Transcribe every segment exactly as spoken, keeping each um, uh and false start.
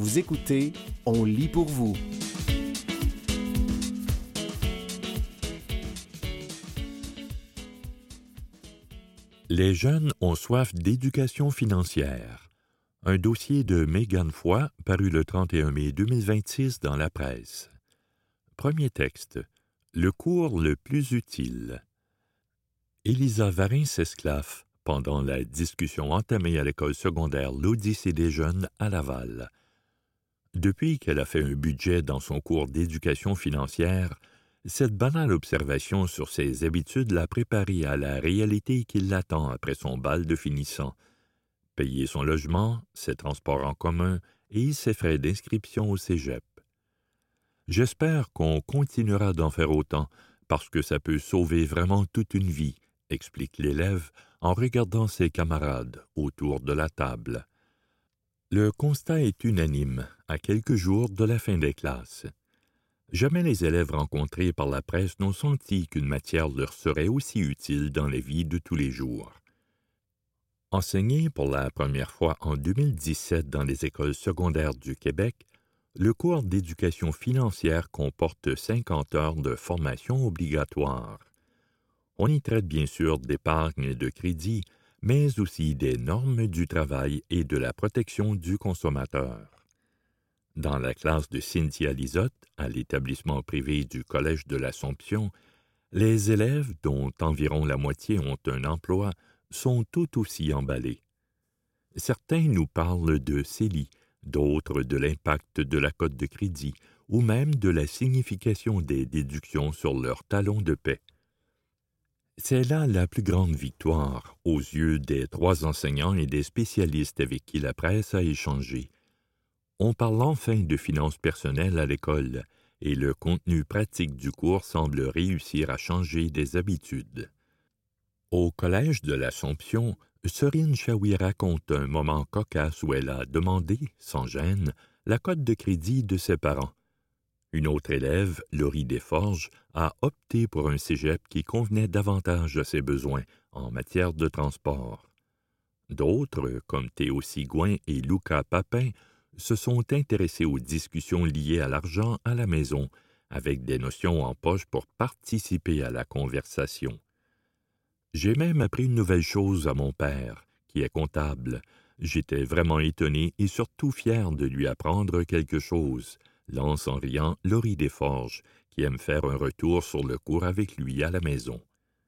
Vous écoutez On lit pour vous. Les jeunes ont soif d'éducation financière. Un dossier de Mégane Foy, paru le trente et un mai deux mille vingt-six dans la presse. Premier texte. Le cours le plus utile. Élisa Varin-Sesclaf, pendant la discussion entamée à l'école secondaire L'Odyssée des jeunes à Laval. Depuis qu'elle a fait un budget dans son cours d'éducation financière, cette banale observation sur ses habitudes l'a préparée à la réalité qui l'attend après son bal de finissant. Payer son logement, ses transports en commun et ses frais d'inscription au cégep. J'espère qu'on continuera d'en faire autant, parce que ça peut sauver vraiment toute une vie, explique l'élève en regardant ses camarades autour de la table. Le constat est unanime, à quelques jours de la fin des classes. Jamais les élèves rencontrés par la presse n'ont senti qu'une matière leur serait aussi utile dans la vie de tous les jours. Enseigné pour la première fois en deux mille dix-sept dans les écoles secondaires du Québec, le cours d'éducation financière comporte cinquante heures de formation obligatoire. On y traite bien sûr d'épargne et de crédit, mais aussi des normes du travail et de la protection du consommateur. Dans la classe de Cynthia Lisotte, à l'établissement privé du Collège de l'Assomption, les élèves, dont environ la moitié ont un emploi, sont tout aussi emballés. Certains nous parlent de C E L I, d'autres de l'impact de la cote de crédit ou même de la signification des déductions sur leur talon de paie. C'est là la plus grande victoire aux yeux des trois enseignants et des spécialistes avec qui la presse a échangé. On parle enfin de finances personnelles à l'école et le contenu pratique du cours semble réussir à changer des habitudes. Au Collège de l'Assomption, Serine Chaoui raconte un moment cocasse où elle a demandé, sans gêne, la cote de crédit de ses parents. Une autre élève, Laurie Desforges, a opté pour un cégep qui convenait davantage à ses besoins en matière de transport. D'autres, comme Théo Sigouin et Luca Papin, se sont intéressés aux discussions liées à l'argent à la maison, avec des notions en poche pour participer à la conversation. J'ai même appris une nouvelle chose à mon père, qui est comptable. J'étais vraiment étonné et surtout fier de lui apprendre quelque chose, lance en riant Laurie Desforges, qui aime faire un retour sur le cours avec lui à la maison.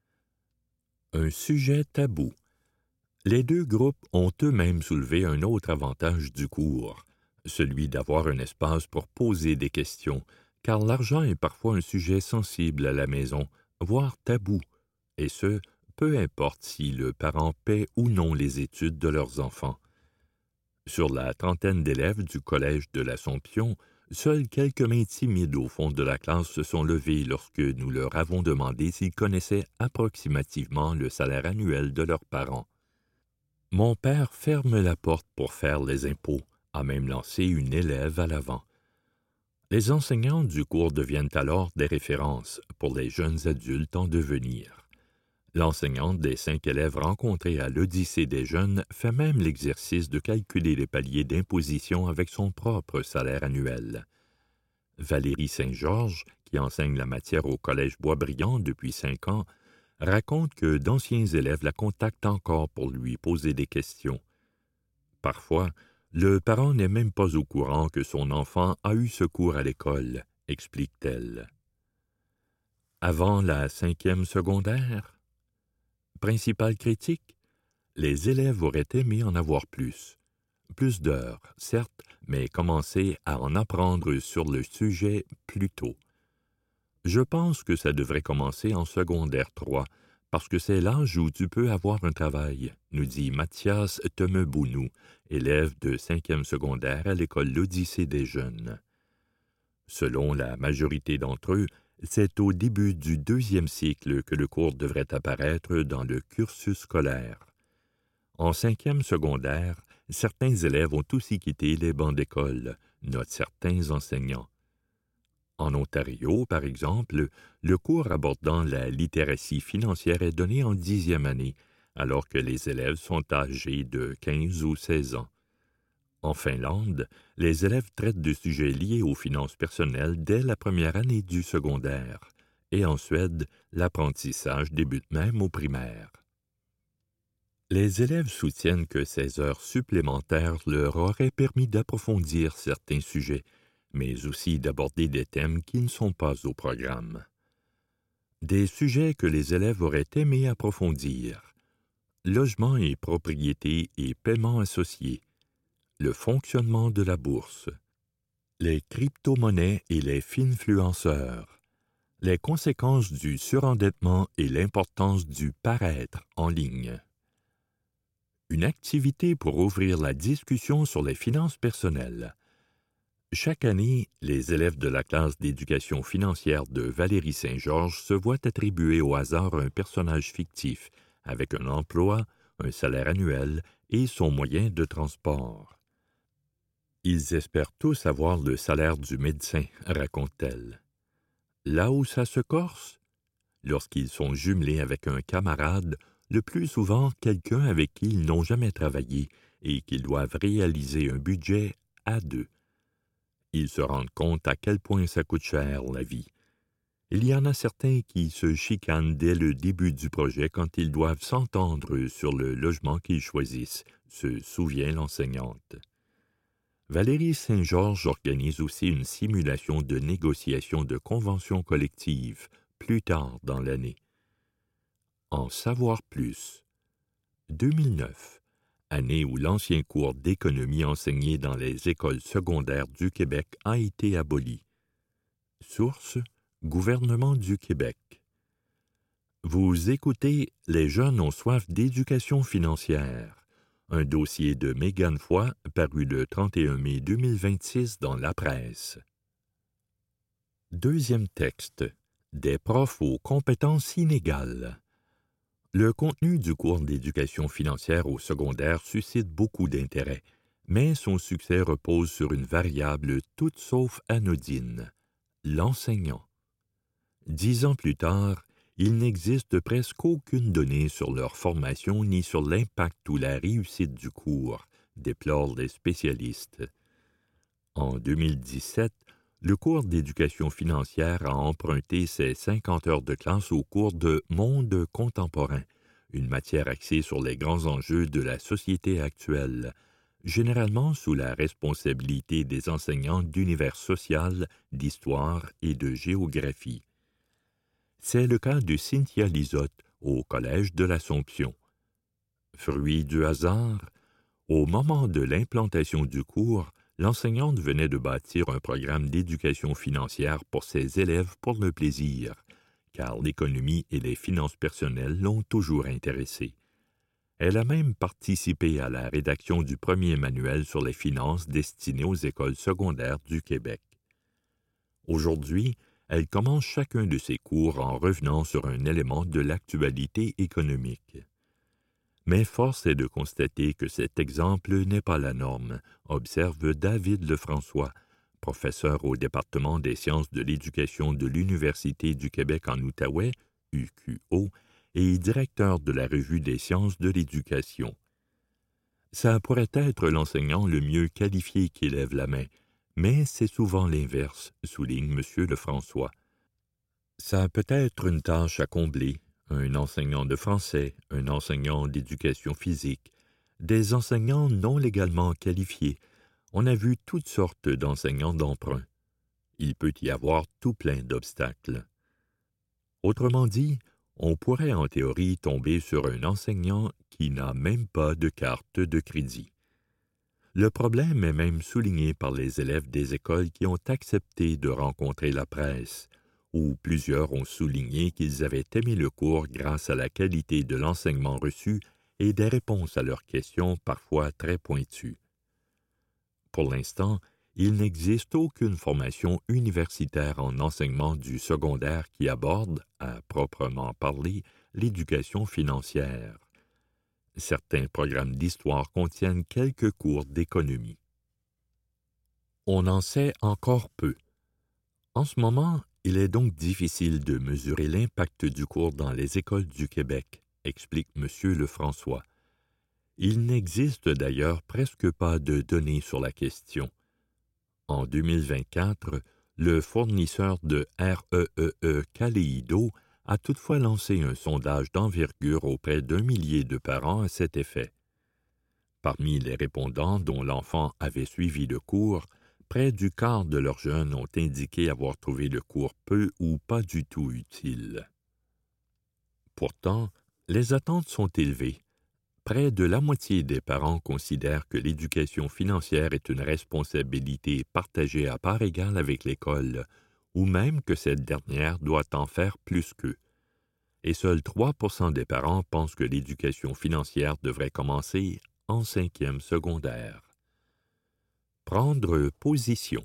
Un sujet tabou. Les deux groupes ont eux-mêmes soulevé un autre avantage du cours, celui d'avoir un espace pour poser des questions, car l'argent est parfois un sujet sensible à la maison, voire tabou, et ce, peu importe si le parent paie ou non les études de leurs enfants. Sur la trentaine d'élèves du Collège de l'Assomption, seuls quelques mains timides au fond de la classe se sont levées lorsque nous leur avons demandé s'ils connaissaient approximativement le salaire annuel de leurs parents. Mon père ferme la porte pour faire les impôts, a même lancé une élève à l'avant. Les enseignants du cours deviennent alors des références pour les jeunes adultes en devenir. L'enseignante des cinq élèves rencontrés à l'Odyssée des jeunes fait même l'exercice de calculer les paliers d'imposition avec son propre salaire annuel. Valérie Saint-Georges, qui enseigne la matière au Collège Boisbriand depuis cinq ans, raconte que d'anciens élèves la contactent encore pour lui poser des questions. Parfois, le parent n'est même pas au courant que son enfant a eu ce cours à l'école, explique-t-elle. Avant la cinquième secondaire? Principale critique? Les élèves auraient aimé en avoir plus. Plus d'heures, certes, mais commencer à en apprendre sur le sujet plus tôt. Je pense que ça devrait commencer en secondaire trois, parce que c'est l'âge où tu peux avoir un travail, nous dit Mathias Temebounou, élève de cinquième secondaire à l'école L'Odyssée des jeunes. Selon la majorité d'entre eux, c'est au début du deuxième cycle que le cours devrait apparaître dans le cursus scolaire. En cinquième secondaire, certains élèves ont aussi quitté les bancs d'école, notent certains enseignants. En Ontario, par exemple, le cours abordant la littératie financière est donné en dixième année, alors que les élèves sont âgés de quinze ou seize ans. En Finlande, les élèves traitent de sujets liés aux finances personnelles dès la première année du secondaire, et en Suède, l'apprentissage débute même au primaire. Les élèves soutiennent que ces heures supplémentaires leur auraient permis d'approfondir certains sujets, mais aussi d'aborder des thèmes qui ne sont pas au programme. Des sujets que les élèves auraient aimé approfondir: logement et propriété et paiement associés, le fonctionnement de la bourse, les crypto-monnaies et les finfluenceurs, les conséquences du surendettement et l'importance du paraître en ligne. Une activité pour ouvrir la discussion sur les finances personnelles. Chaque année, les élèves de la classe d'éducation financière de Valérie Saint-Georges se voient attribuer au hasard un personnage fictif, avec un emploi, un salaire annuel et son moyen de transport. Ils espèrent tous avoir le salaire du médecin, raconte-t-elle. Là où ça se corse, lorsqu'ils sont jumelés avec un camarade, le plus souvent quelqu'un avec qui ils n'ont jamais travaillé et qu'ils doivent réaliser un budget à deux. Ils se rendent compte à quel point ça coûte cher, la vie. Il y en a certains qui se chicanent dès le début du projet quand ils doivent s'entendre sur le logement qu'ils choisissent, se souvient l'enseignante. Valérie Saint-Georges organise aussi une simulation de négociation de conventions collectives plus tard dans l'année. En savoir plus. deux mille neuf, année où l'ancien cours d'économie enseigné dans les écoles secondaires du Québec a été aboli. Source: Gouvernement du Québec. Vous écoutez Les jeunes ont soif d'éducation financière, un dossier de Mégane Foy paru le trente et un mai deux mille vingt-six dans La Presse. Deuxième texte: Des profs aux compétences inégales. Le contenu du cours d'éducation financière au secondaire suscite beaucoup d'intérêt, mais son succès repose sur une variable toute sauf anodine: l'enseignant. Dix ans plus tard, il n'existe presque aucune donnée sur leur formation ni sur l'impact ou la réussite du cours, déplorent les spécialistes. En deux mille dix-sept, le cours d'éducation financière a emprunté ses cinquante heures de classe au cours de Monde contemporain, une matière axée sur les grands enjeux de la société actuelle, généralement sous la responsabilité des enseignants d'univers social, d'histoire et de géographie. C'est le cas de Cynthia Lisotte au Collège de l'Assomption. Fruit du hasard, au moment de l'implantation du cours, l'enseignante venait de bâtir un programme d'éducation financière pour ses élèves pour le plaisir, car l'économie et les finances personnelles l'ont toujours intéressée. Elle a même participé à la rédaction du premier manuel sur les finances destiné aux écoles secondaires du Québec. Aujourd'hui, elle commence chacun de ses cours en revenant sur un élément de l'actualité économique. Mais force est de constater que cet exemple n'est pas la norme, observe David Lefrançois, professeur au département des sciences de l'éducation de l'Université du Québec en Outaouais, U Q O, et directeur de la Revue des sciences de l'éducation. Ça pourrait être l'enseignant le mieux qualifié qui lève la main, mais c'est souvent l'inverse, souligne M. Lefrançois. Ça peut être une tâche à combler, un enseignant de français, un enseignant d'éducation physique, des enseignants non légalement qualifiés. On a vu toutes sortes d'enseignants d'emprunt. Il peut y avoir tout plein d'obstacles. Autrement dit, on pourrait en théorie tomber sur un enseignant qui n'a même pas de carte de crédit. Le problème est même souligné par les élèves des écoles qui ont accepté de rencontrer la presse, où plusieurs ont souligné qu'ils avaient aimé le cours grâce à la qualité de l'enseignement reçu et des réponses à leurs questions parfois très pointues. Pour l'instant, il n'existe aucune formation universitaire en enseignement du secondaire qui aborde, à proprement parler, l'éducation financière. Certains programmes d'histoire contiennent quelques cours d'économie. On en sait encore peu. En ce moment, il est donc difficile de mesurer l'impact du cours dans les écoles du Québec, explique M. Lefrançois. Il n'existe d'ailleurs presque pas de données sur la question. En deux mille vingt-quatre, le fournisseur de R E E E Kaleido a toutefois lancé un sondage d'envergure auprès d'un millier de parents à cet effet. Parmi les répondants dont l'enfant avait suivi le cours, près du quart de leurs jeunes ont indiqué avoir trouvé le cours peu ou pas du tout utile. Pourtant, les attentes sont élevées. Près de la moitié des parents considèrent que l'éducation financière est une responsabilité partagée à part égale avec l'école, ou même que cette dernière doit en faire plus qu'eux. Et seuls trois pour cent des parents pensent que l'éducation financière devrait commencer en cinquième secondaire. Prendre position.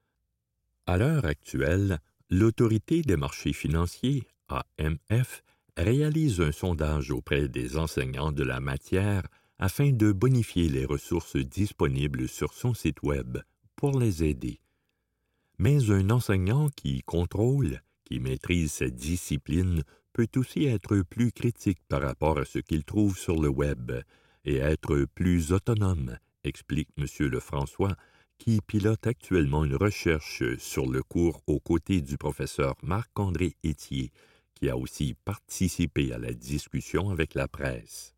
À l'heure actuelle, l'Autorité des marchés financiers, A M F, réalise un sondage auprès des enseignants de la matière afin de bonifier les ressources disponibles sur son site Web pour les aider. Mais un enseignant qui contrôle, qui maîtrise cette discipline, peut aussi être plus critique par rapport à ce qu'il trouve sur le Web et être plus autonome, explique M. Lefrançois, qui pilote actuellement une recherche sur le cours aux côtés du professeur Marc-André Étier, qui a aussi participé à la discussion avec la presse.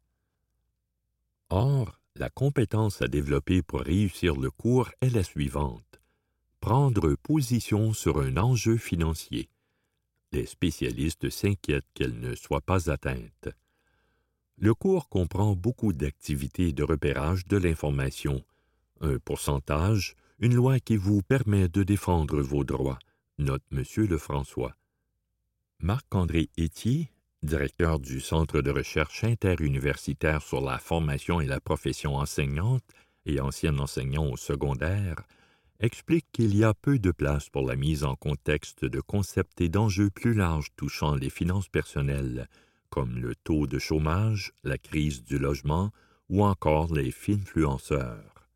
Or, la compétence à développer pour réussir le cours est la suivante: prendre position sur un enjeu financier. Les spécialistes s'inquiètent qu'elle ne soit pas atteinte. Le cours comprend beaucoup d'activités de repérage de l'information, un pourcentage, une loi qui vous permet de défendre vos droits, note M. Lefrançois. Marc-André Étier, directeur du Centre de recherche interuniversitaire sur la formation et la profession enseignante et ancien enseignant au secondaire, explique qu'il y a peu de place pour la mise en contexte de concepts et d'enjeux plus larges touchant les finances personnelles, comme le taux de chômage, la crise du logement ou encore les finfluenceurs.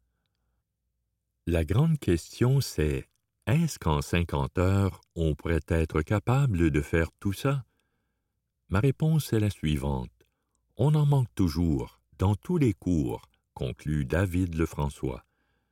La grande question, c'est: est-ce qu'en cinquante heures, on pourrait être capable de faire tout ça? Ma réponse est la suivante: on en manque toujours, dans tous les cours, conclut David Lefrançois.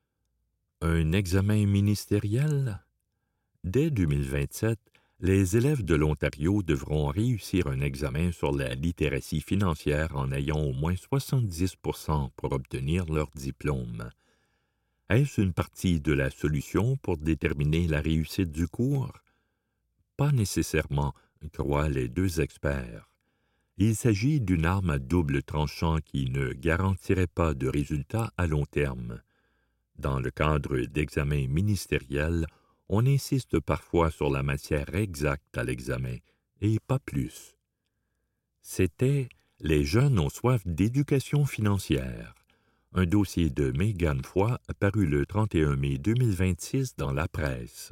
Un examen ministériel? Dès deux mille vingt-sept, les élèves de l'Ontario devront réussir un examen sur la littératie financière en ayant au moins soixante-dix pour cent pour obtenir leur diplôme. Est-ce une partie de la solution pour déterminer la réussite du cours? Pas nécessairement, croient les deux experts. Il s'agit d'une arme à double tranchant qui ne garantirait pas de résultats à long terme. Dans le cadre d'examens ministériels, on insiste parfois sur la matière exacte à l'examen, et pas plus. C'était « Les jeunes ont soif d'éducation financière », un dossier de Mégane Foy paru le trente et un mai deux mille vingt-six dans la presse.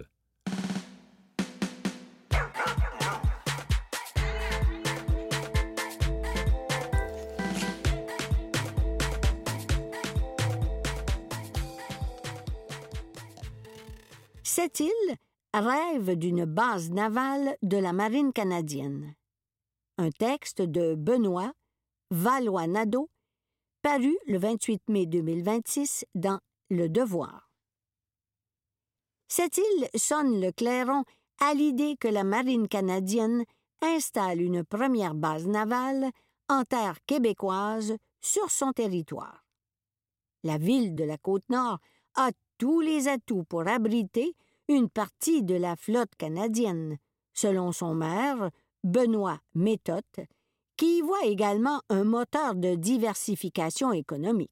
Cette île rêve d'une base navale de la marine canadienne. Un texte de Benoît Valois-Nadeau, paru le vingt-huit mai deux mille vingt-six dans Le Devoir. Cette île sonne le clairon à l'idée que la marine canadienne installe une première base navale en terre québécoise sur son territoire. La ville de la Côte-Nord a tous les atouts pour abriter une partie de la flotte canadienne, selon son maire, Benoît Méthode, qui y voit également un moteur de diversification économique.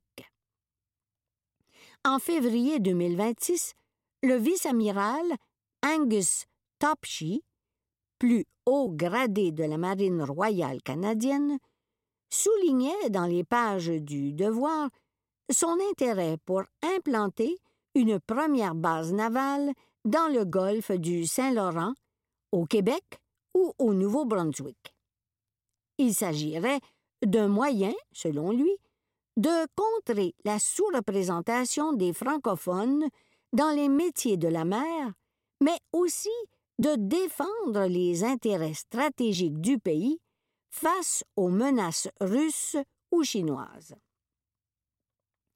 En février deux mille vingt-six, le vice-amiral Angus Topshee, plus haut gradé de la Marine royale canadienne, soulignait dans les pages du Devoir son intérêt pour implanter une première base navale dans le golfe du Saint-Laurent, au Québec ou au Nouveau-Brunswick. Il s'agirait d'un moyen, selon lui, de contrer la sous-représentation des francophones dans les métiers de la mer, mais aussi de défendre les intérêts stratégiques du pays face aux menaces russes ou chinoises.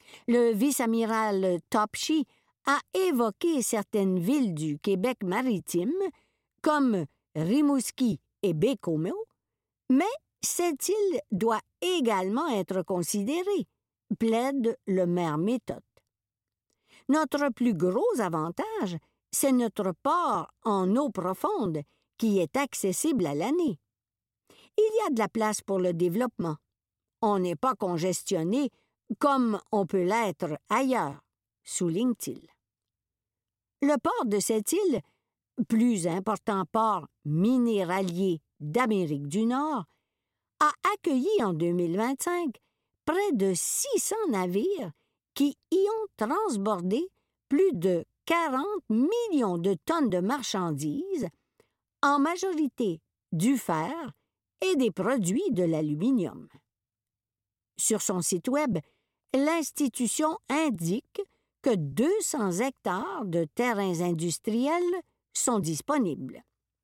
Le vice-amiral Topshee a évoqué certaines villes du Québec maritime, comme Rimouski et Bécomo, mais cette île doit également être considérée, plaide le maire Méthode. Notre plus gros avantage, c'est notre port en eau profonde qui est accessible à l'année. Il y a de la place pour le développement. On n'est pas congestionné comme on peut l'être ailleurs, souligne-t-il. Le port de cette île, plus important port minéralier d'Amérique du Nord, a accueilli en deux mille vingt-cinq près de six cents navires qui y ont transbordé plus de quarante millions de tonnes de marchandises, en majorité du fer et des produits de l'aluminium. Sur son site Web, l'institution indique que deux cents hectares de terrains industriels sont disponibles.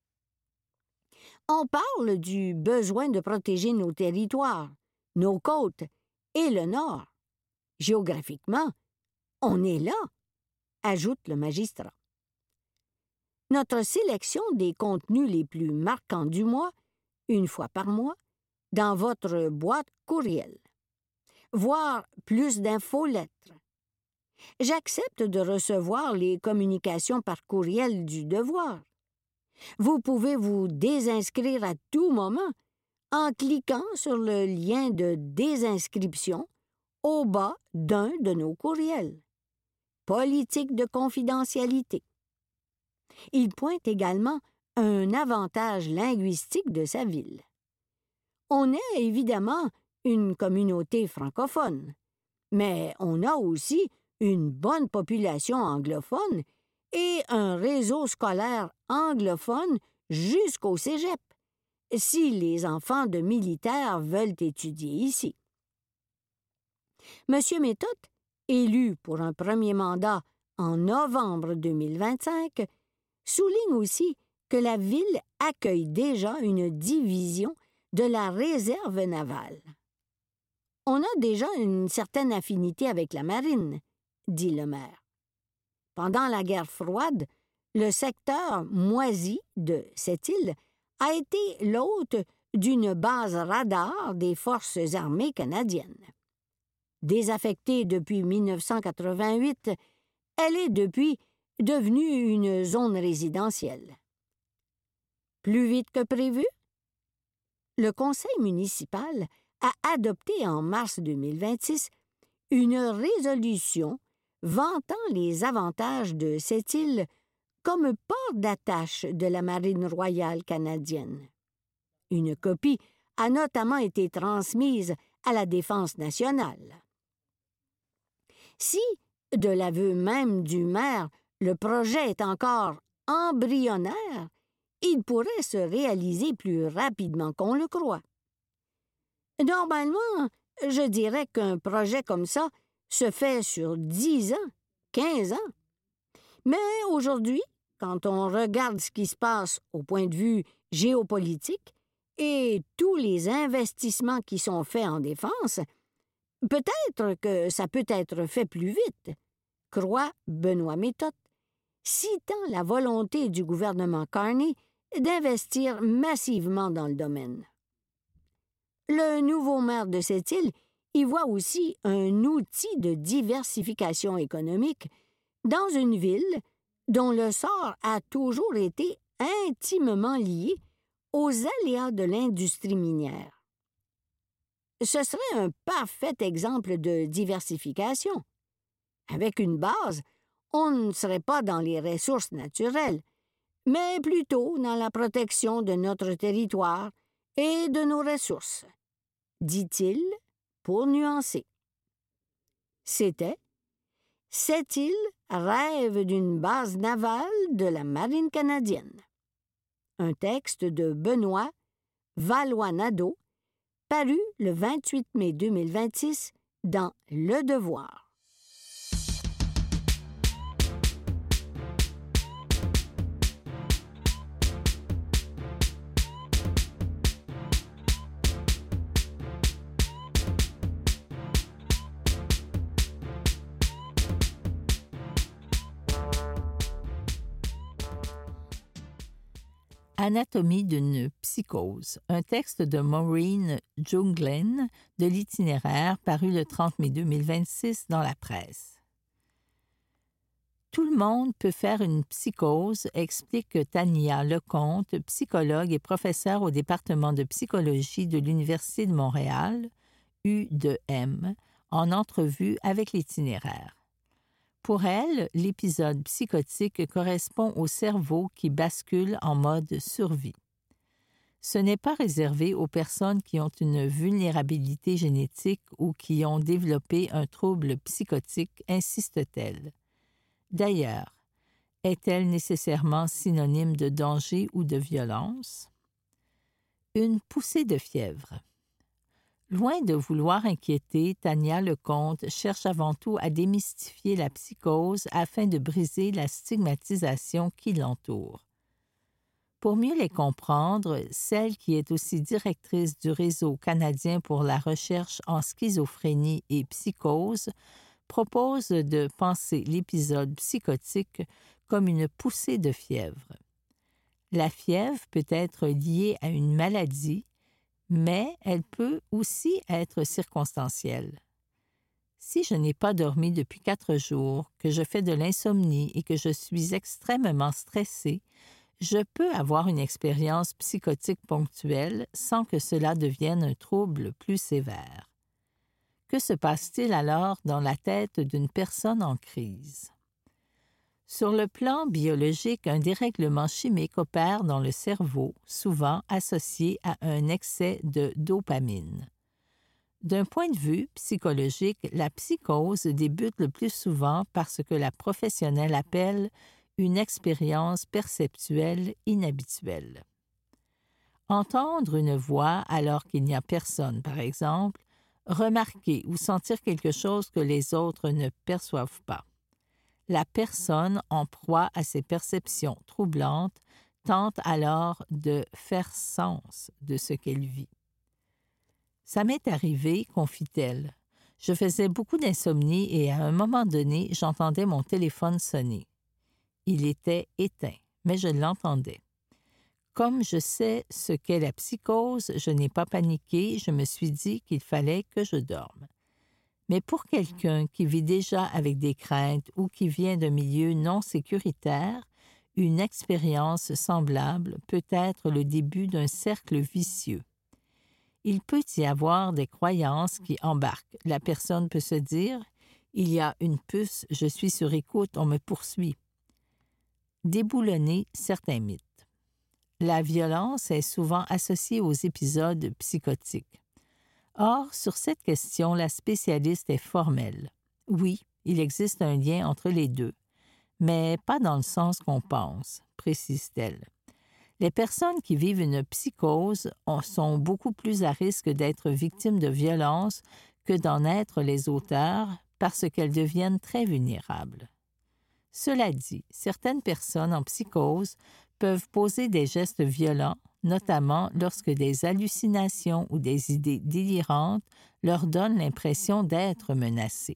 On parle du besoin de protéger nos territoires, nos côtes et le Nord. Géographiquement, on est là, ajoute le magistrat. Notre sélection des contenus les plus marquants du mois, une fois par mois, dans votre boîte courriel. Voir plus d'infolettres. J'accepte de recevoir les communications par courriel du devoir. Vous pouvez vous désinscrire à tout moment en cliquant sur le lien de désinscription au bas d'un de nos courriels. Politique de confidentialité. Il pointe également un avantage linguistique de sa ville. On est évidemment une communauté francophone, mais on a aussi une bonne population anglophone et un réseau scolaire anglophone jusqu'au cégep, si les enfants de militaires veulent étudier ici. Monsieur Méthode, élu pour un premier mandat en novembre deux mille vingt-cinq, souligne aussi que la ville accueille déjà une division de la réserve navale. On a déjà une certaine affinité avec la marine, dit le maire. Pendant la guerre froide, le secteur moisi de cette île a été l'hôte d'une base radar des forces armées canadiennes. Désaffectée depuis mille neuf cent quatre-vingt-huit, elle est depuis devenue une zone résidentielle. Plus vite que prévu? Le conseil municipal a adopté en mars deux mille vingt-six une résolution vantant les avantages de cette île comme port d'attache de la Marine royale canadienne. Une copie a notamment été transmise à la Défense nationale. Si, de l'aveu même du maire, le projet est encore embryonnaire, il pourrait se réaliser plus rapidement qu'on le croit. Normalement, je dirais qu'un projet comme ça se fait sur dix ans, quinze ans. Mais aujourd'hui, quand on regarde ce qui se passe au point de vue géopolitique et tous les investissements qui sont faits en défense, peut-être que ça peut être fait plus vite, croit Benoît Méthode, citant la volonté du gouvernement Carney d'investir massivement dans le domaine. Le nouveau maire de cette île y voit aussi un outil de diversification économique dans une ville dont le sort a toujours été intimement lié aux aléas de l'industrie minière. Ce serait un parfait exemple de diversification. Avec une base, on ne serait pas dans les ressources naturelles, mais plutôt dans la protection de notre territoire et de nos ressources, dit-il pour nuancer. C'était « Cette île rêve d'une base navale de la Marine canadienne ». Un texte de Benoît Valois-Nadeau, paru le vingt-huit mai deux mille vingt-six dans Le Devoir. Anatomie d'une psychose, un texte de Maureen Junglin de l'Itinéraire paru le trente mai deux mille vingt-six dans la presse. Tout le monde peut faire une psychose, explique Tania Lecomte, psychologue et professeure au département de psychologie de l'Université de Montréal, U deux M, en entrevue avec l'Itinéraire. Pour elle, l'épisode psychotique correspond au cerveau qui bascule en mode survie. Ce n'est pas réservé aux personnes qui ont une vulnérabilité génétique ou qui ont développé un trouble psychotique, insiste-t-elle. D'ailleurs, est-elle nécessairement synonyme de danger ou de violence? Une poussée de fièvre. Loin de vouloir inquiéter, Tania Lecomte cherche avant tout à démystifier la psychose afin de briser la stigmatisation qui l'entoure. Pour mieux les comprendre, celle qui est aussi directrice du Réseau canadien pour la recherche en schizophrénie et psychose propose de penser l'épisode psychotique comme une poussée de fièvre. La fièvre peut être liée à une maladie, mais elle peut aussi être circonstancielle. Si je n'ai pas dormi depuis quatre jours, que je fais de l'insomnie et que je suis extrêmement stressée, je peux avoir une expérience psychotique ponctuelle sans que cela devienne un trouble plus sévère. Que se passe-t-il alors dans la tête d'une personne en crise? Sur le plan biologique, un dérèglement chimique opère dans le cerveau, souvent associé à un excès de dopamine. D'un point de vue psychologique, la psychose débute le plus souvent par ce que la professionnelle appelle une expérience perceptuelle inhabituelle. Entendre une voix alors qu'il n'y a personne, par exemple, remarquer ou sentir quelque chose que les autres ne perçoivent pas. La personne, en proie à ces perceptions troublantes, tente alors de faire sens de ce qu'elle vit. « Ça m'est arrivé, confie-t-elle. Je faisais beaucoup d'insomnie et à un moment donné, j'entendais mon téléphone sonner. Il était éteint, mais je l'entendais. Comme je sais ce qu'est la psychose, je n'ai pas paniqué, je me suis dit qu'il fallait que je dorme. Mais pour quelqu'un qui vit déjà avec des craintes ou qui vient d'un milieu non sécuritaire, une expérience semblable peut être le début d'un cercle vicieux. Il peut y avoir des croyances qui embarquent. La personne peut se dire « Il y a une puce, je suis sur écoute, on me poursuit ». Déboulonner certains mythes. La violence est souvent associée aux épisodes psychotiques. Or, sur cette question, la spécialiste est formelle. Oui, il existe un lien entre les deux, mais pas dans le sens qu'on pense, précise-t-elle. Les personnes qui vivent une psychose sont beaucoup plus à risque d'être victimes de violences que d'en être les auteurs parce qu'elles deviennent très vulnérables. Cela dit, certaines personnes en psychose peuvent poser des gestes violents, notamment lorsque des hallucinations ou des idées délirantes leur donnent l'impression d'être menacées.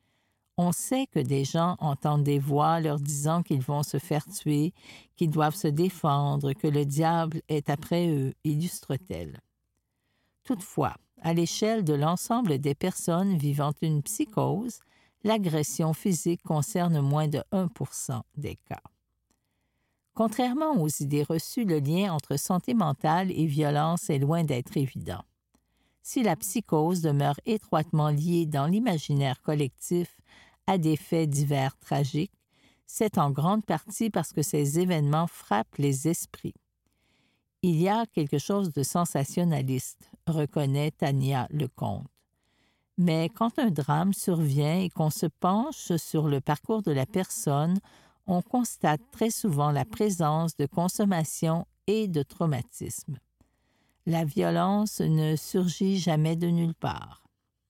On sait que des gens entendent des voix leur disant qu'ils vont se faire tuer, qu'ils doivent se défendre, que le diable est après eux, illustre-t-elle. Toutefois, à l'échelle de l'ensemble des personnes vivant une psychose, l'agression physique concerne moins de un pour cent des cas. Contrairement aux idées reçues, le lien entre santé mentale et violence est loin d'être évident. Si la psychose demeure étroitement liée dans l'imaginaire collectif à des faits divers tragiques, c'est en grande partie parce que ces événements frappent les esprits. Il y a quelque chose de sensationnaliste, reconnaît Tania Lecomte. Mais quand un drame survient et qu'on se penche sur le parcours de la personne, on constate très souvent la présence de consommation et de traumatisme. La violence ne surgit jamais de nulle part.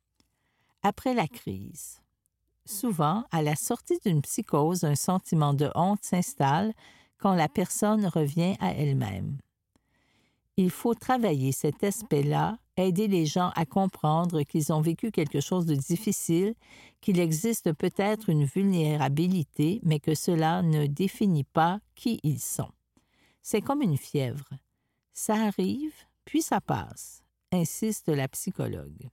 Après la crise. Souvent, à la sortie d'une psychose, un sentiment de honte s'installe quand la personne revient à elle-même. Il faut travailler cet aspect-là, aider les gens à comprendre qu'ils ont vécu quelque chose de difficile, qu'il existe peut-être une vulnérabilité, mais que cela ne définit pas qui ils sont. C'est comme une fièvre. Ça arrive, puis ça passe, insiste la psychologue.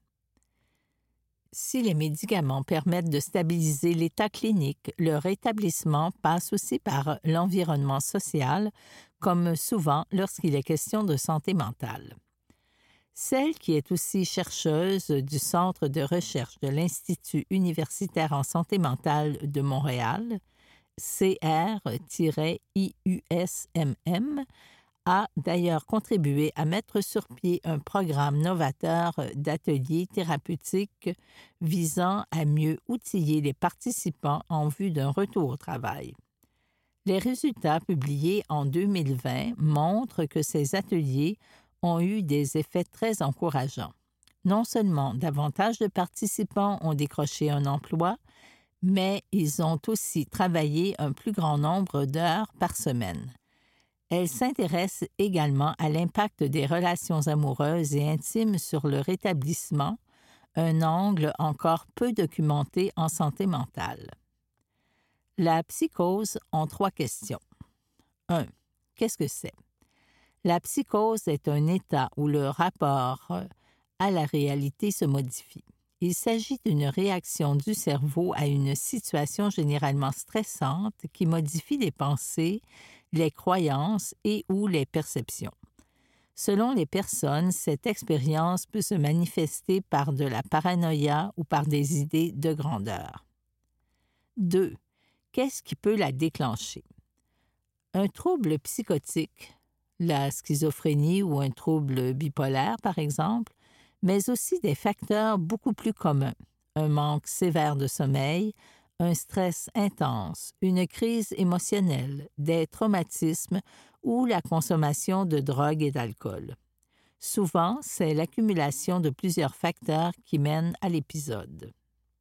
Si les médicaments permettent de stabiliser l'état clinique, le rétablissement passe aussi par l'environnement social, comme souvent lorsqu'il est question de santé mentale. Celle qui est aussi chercheuse du Centre de recherche de l'Institut universitaire en santé mentale de Montréal, C R I U S M M, a d'ailleurs contribué à mettre sur pied un programme novateur d'ateliers thérapeutiques visant à mieux outiller les participants en vue d'un retour au travail. Les résultats publiés en deux mille vingt montrent que ces ateliers ont eu des effets très encourageants. Non seulement davantage de participants ont décroché un emploi, mais ils ont aussi travaillé un plus grand nombre d'heures par semaine. Elle s'intéresse également à l'impact des relations amoureuses et intimes sur le rétablissement, un angle encore peu documenté en santé mentale. La psychose en trois questions. un. Qu'est-ce que c'est? La psychose est un état où le rapport à la réalité se modifie. Il s'agit d'une réaction du cerveau à une situation généralement stressante qui modifie les pensées, les croyances et ou les perceptions. Selon les personnes, cette expérience peut se manifester par de la paranoïa ou par des idées de grandeur. deux. Qu'est-ce qui peut la déclencher? Un trouble psychotique, la schizophrénie ou un trouble bipolaire par exemple, mais aussi des facteurs beaucoup plus communs, un manque sévère de sommeil, un stress intense, une crise émotionnelle, des traumatismes ou la consommation de drogue et d'alcool. Souvent, c'est l'accumulation de plusieurs facteurs qui mènent à l'épisode.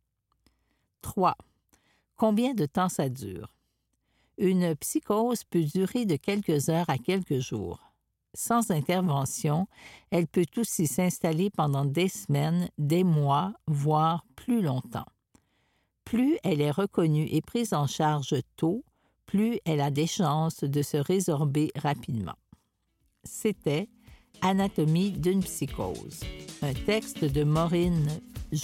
trois. Combien de temps ça dure? Une psychose peut durer de quelques heures à quelques jours. Sans intervention, elle peut aussi s'installer pendant des semaines, des mois, voire plus longtemps. Plus elle est reconnue et prise en charge tôt, plus elle a des chances de se résorber rapidement. C'était Anatomie d'une psychose, un texte de Maureen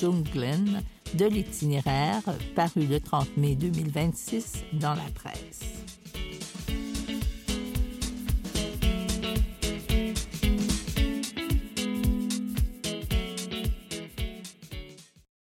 Junglin de l'Itinéraire, paru le trente mai deux mille vingt-six dans la presse.